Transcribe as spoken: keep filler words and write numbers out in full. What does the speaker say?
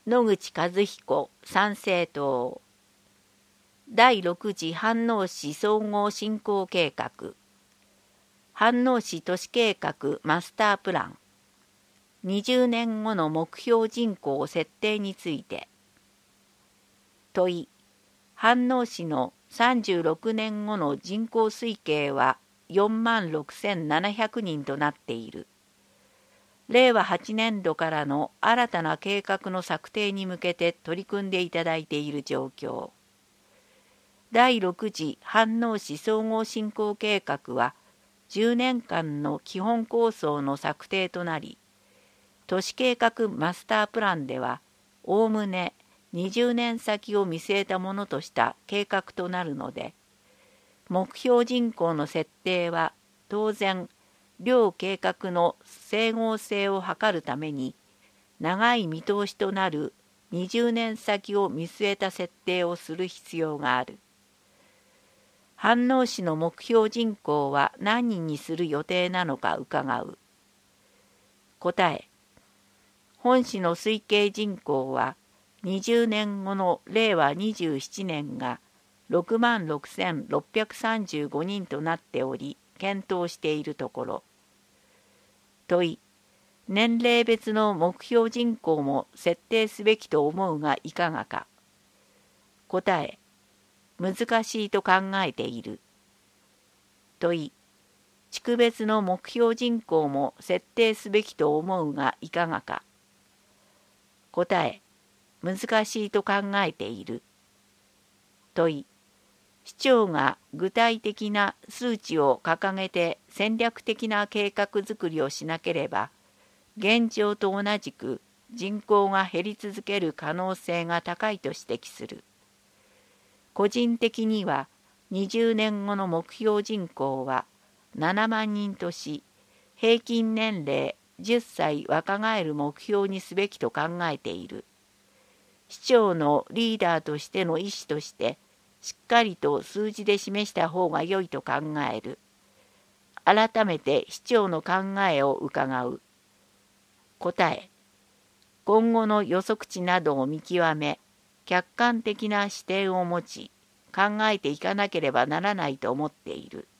野口和彦参政党だいろく次飯能市総合振興計画飯能市都市計画マスタープランにじゅうねんごの目標人口設定について問い飯能市のさんじゅうろくねんごの人口推計はよんまんろくせんななひゃくにんとなっている。れいわはちねんどからの新たな計画の策定に向けて取り組んでいただいている状況。だいろく次飯能市総合振興計画はじゅうねんかんの基本構想の策定となり、都市計画マスタープランではおおむねにじゅうねん先を見据えたものとした計画となるので、目標人口の設定は当然両計画の整合性を図るために長い見通しとなるにじゅうねん先を見据えた設定をする必要がある。飯能市の目標人口は何人にする予定なのか伺う。答え。本市の推計人口はにじゅうねんごのれいわにじゅうななねんがろくまんろくせんろっぴゃくさんじゅうごにんとなっており、検討しているところ。問い。年齢別の目標人口も設定すべきと思うがいかがか。答え。難しいと考えている。問い。地区別の目標人口も設定すべきと思うがいかがか。答え。難しいと考えている。問い。市長が具体的な数値を掲げて戦略的な計画づくりをしなければ、現状と同じく人口が減り続ける可能性が高いと指摘する。個人的にはにじゅうねんごの目標人口はななまんにんとし、平均年齢じゅっさい若返る目標にすべきと考えている。市長のリーダーとしての意思として、しっかりと数字で示した方が良いと考える。改めて市長の考えを伺う。答え。今後の予測値などを見極め、客観的な視点を持ち、考えていかなければならないと思っている。